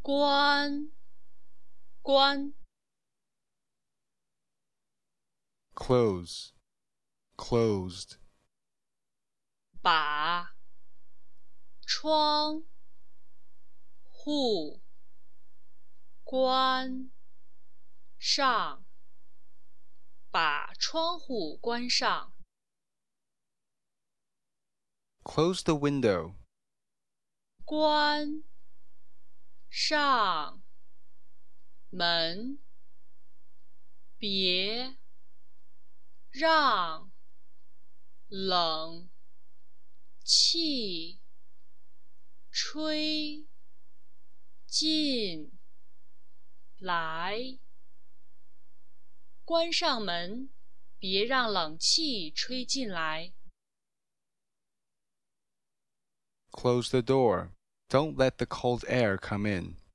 关，关， close, closed, 把，窗，户，关，上，把窗户关上。 close the window, 关上门，别让冷气吹进来。关上门，别让冷气吹进来。 close the door, don't let the cold air come in.